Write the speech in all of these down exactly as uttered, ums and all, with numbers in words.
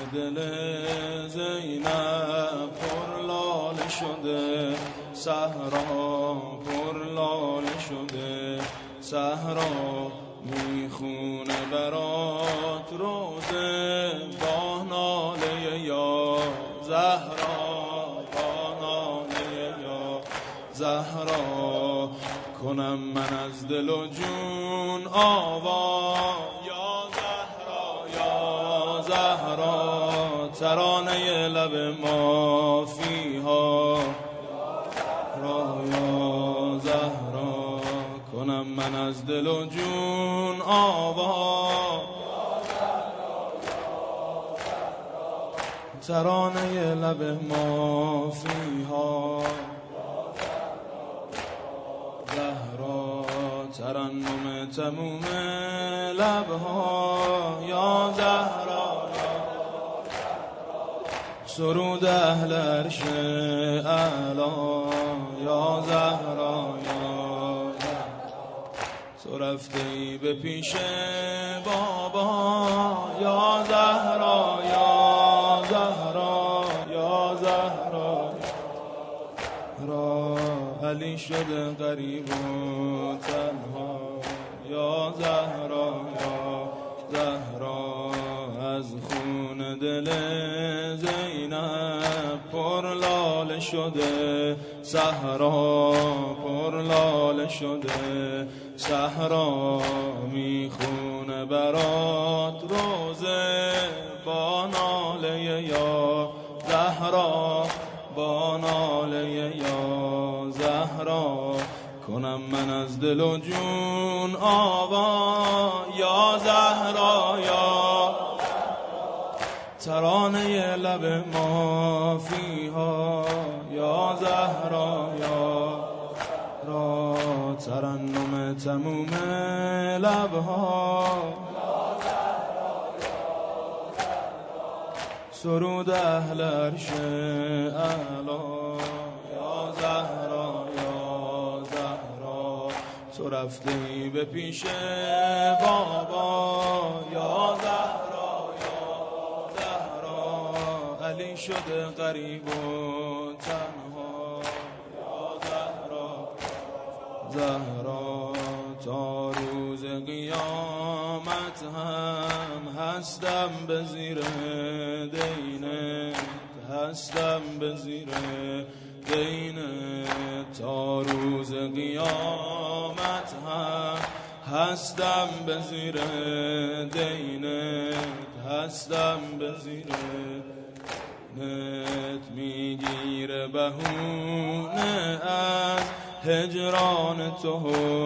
دل زینب پر لاله شده، صحرا پر لاله شده، صحرا میخونه برات روزه با ناله یا زهرا، با ناله یا زهرا. کنم من از دل و جون آوا یا زهرا، یا زهرا. ترانه لب مافیها را یا زهرا. کنم من از دل و جون آوا ترانه لب مافیها زهرا. ترنم تموم لبها یا زهرا، سرود اهل عرش اعلا یا زهرا، یا تو رفته ای به پیش بابا یا زهرا، یا زهرا، یا زهرا. را علی شده غریب و تنها یا زهرا، یا زهرا. از خون دل زینب پر لاله شده، صحرا پر لاله شده، صحرا میخونه برات روزه با ناله یا زهرا، با ناله یا زهرا. کنم من از دل و جون آوا یا زهرا، یا ترانه لب مافیها یا زهرا، یا را. ترنم تموم لبها سرود اهل عرش اعلا یا زهرا، یا زهرا. تو رفته ای به پیش بابا یا زهرا، یا زهرا. علی شده غریب و تنها یا زهرا، زهرا. تا روز قیامت هم هستم به زیر دینت، هستم به زیر دینت. تا روز قیامت هم هستم به زیر دینت، هستم به زیر دینت. میگیره بهونه از هجران تو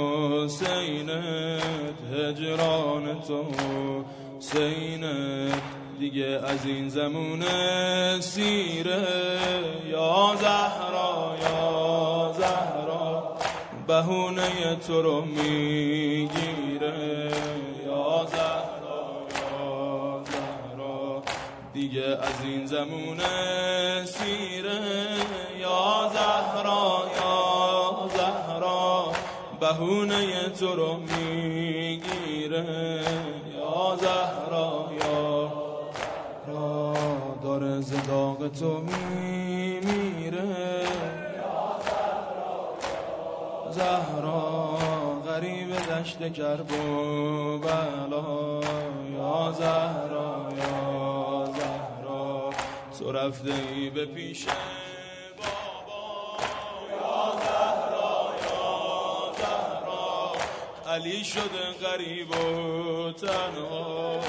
حسینت، هجران تو حسینت. دیگه از این زمونه سیره یا زهرا، یا زهرا. بهونه تو رو میگیره یا زهرا، یا زهرا. دیگه از این زمونه سیره یا زهرا، یا زهرا. بهونه تو رو میگیره یا زهرا، یا را. داره زداق تو میمیره زهرا. غریب دشت کرب و بلا یا زهرا، یا زهرا. تو رفته ای به پیش بابا یا زهرا، یا زهرا. علی شده غریب و تنها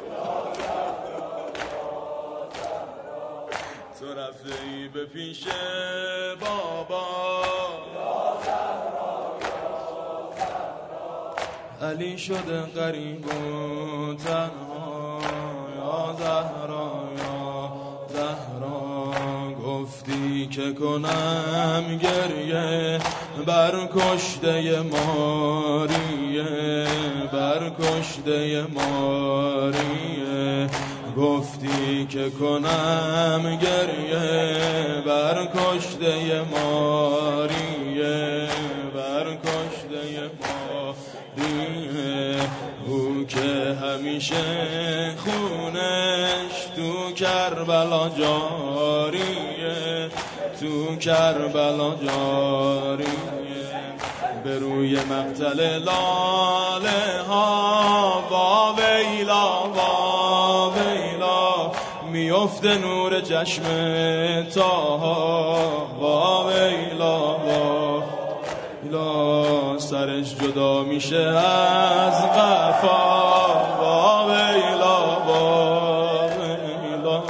تو رفته ای به پیش بابا یا زهرا، یا زهرا. علی شده غریب و تنها یا زهرا، یا زهرا. گفتی که کنم گریه بر کشته ماریه، بر کشته ماریه. گفتی که کنم گریه بر کشته ماریه، بر کشته ماریه. او که همیشه خونه تو کربلا جاریه، تو کربلا جاریه. به روی مقتل لاله ها وا ویلا وا ویلا، میفته نور چشم تاها وا ویلا وا ویلا. سرش جدا میشه از قفا وا ویلا وا ویلا،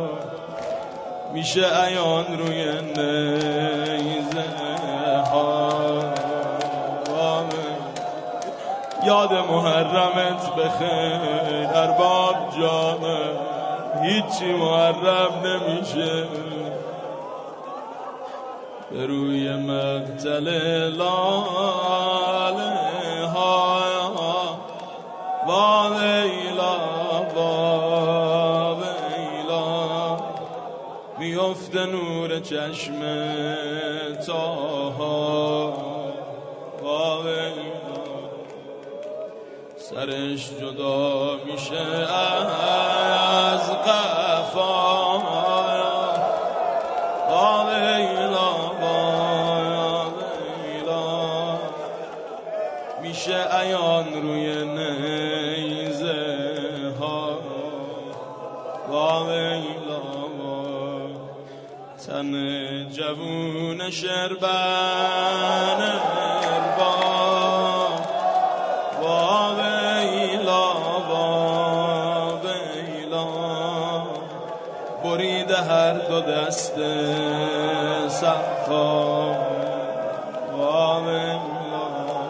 میشه عیان روی نیزه ها. یاد محرمت بخیر ارباب جامه، هیچی محرم نمیشه. به روی مقتل لاله ها وا ویلا وا ویلا، میفته نور چشم تاها وا ویلا. سرش جدا میشه از قفا وا ویلا وا ویلا، میشه عیان روی نیزه ها وا ویلا وا. تن جوون شربن اربا وا ویلا وا ویلا، بریده هر دو دست صفا وا ویلا.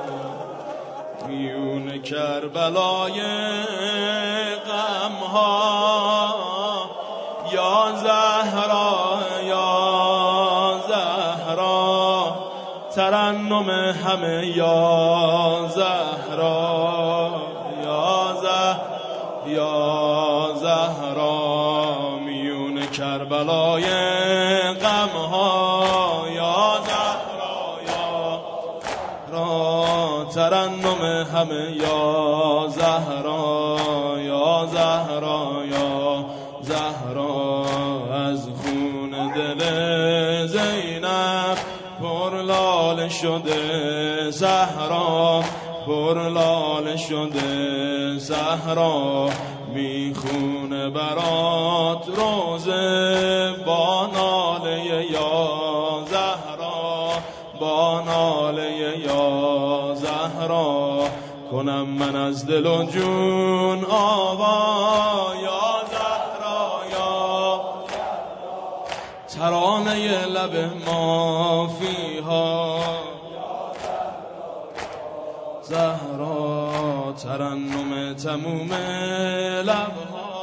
میون کربلای غمها یا زهرا یا زهرا، ترنم همه یا زهرا یا زهرا یا زهرا. میون کربلای غمها یا زهرا یا زهرا، ترنم همه یا زهرا یا زهرا یا زهرا. از خون دل زینب پر لاله شده زهرا، پر لاله شده زهرا. میخونه برات روزه با ناله یا زهرا، با ناله یا زهرا. کنم من از دل و جون آوا یا زهرا یا ترانه لب ما فیها زهرا، ترنم تموم لبها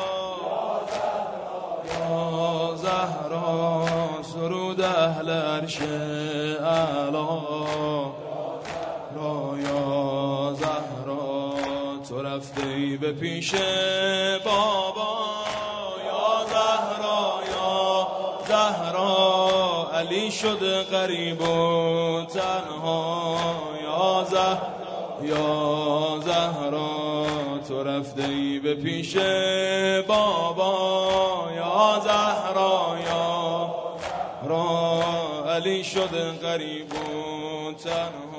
یا زهرا. سرود اهل عرش اعلا را یا زهرا. تو رفته ای به پیش بابا یا زهرا یا زهرا، علی شده غریب و تنها یا زهرا یا زهرا. تو رفته ای به پیش بابا یا زهرا یا را، علی شده غریب و تنها.